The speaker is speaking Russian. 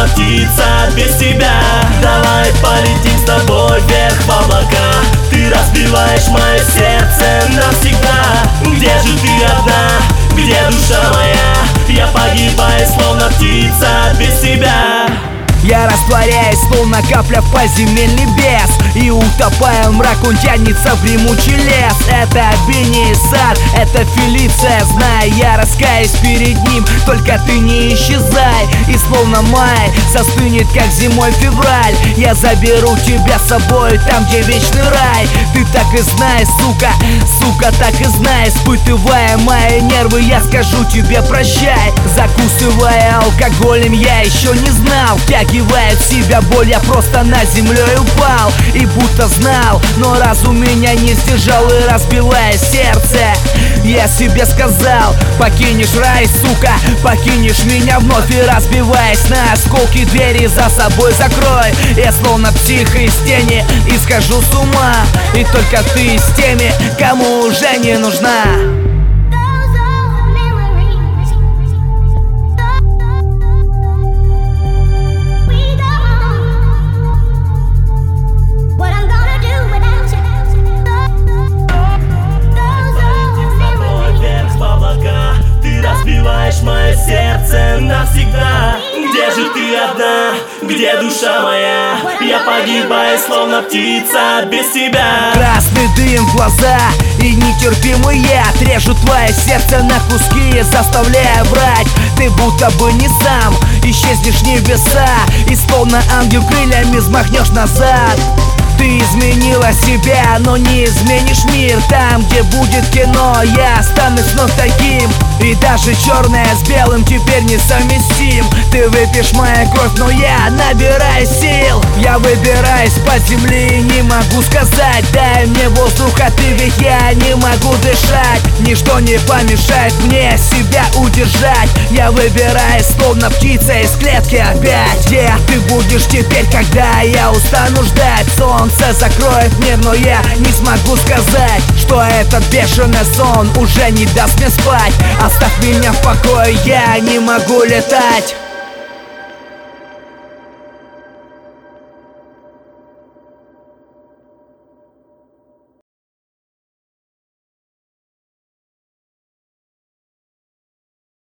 птица без тебя. Давай полетим с тобой вверх в облака. Ты разбиваешь мое сердце навсегда. Где же ты одна, где душа моя? Я погибаю, словно птица без тебя. Я растворяюсь, словно капля в подземельный бес, и утопая в мрак, он тянется в дремучий лес. Это Бенни Сад, это Фелиция, знай, я раскаюсь перед ним, только ты не исчезай. И словно май застынет, как зимой февраль, я заберу тебя с собой там, где вечный рай. Ты так и знай, сука, сука, так и знай. Испытывая мои нервы, я скажу тебе прощай. Закусывая алкоголем, я еще не знал. Втягивая в себя боль, я просто на землю упал. И будто знал, но разум меня не сдержал. И разбивая сердце, я себе сказал: покинешь рай, сука, покинешь меня вновь. И разбиваясь на осколки, двери за собой закрой. Я словно псих из тени и схожу с ума. И только ты с теми, кому уже не нужна. Мое сердце навсегда. Где же ты одна, где душа моя? Я погибаю, словно птица без тебя. Красный дым в глаза и нетерпимый яд режут твое сердце на куски, заставляя врать. Ты будто бы не сам, исчезнешь в небеса, и словно ангел крыльями взмахнешь назад. Ты изменила себя, но не изменишь мир. Там, где будет кино, я останусь вновь таким. И даже черное с белым теперь несовместим. Ты выпьешь мою кровь, но я набираю сил. Я выбираюсь по земле и не могу сказать: дай мне воздуха, ты, ведь я не могу дышать. Ничто не помешает мне себя удержать. Я выбираюсь, словно птица из клетки опять. Где ты будешь теперь, когда я устану ждать? Солнце закроет мир, но я не смогу сказать, что этот бешеный сон уже не даст мне спать. Оставь меня в покое, я не могу летать.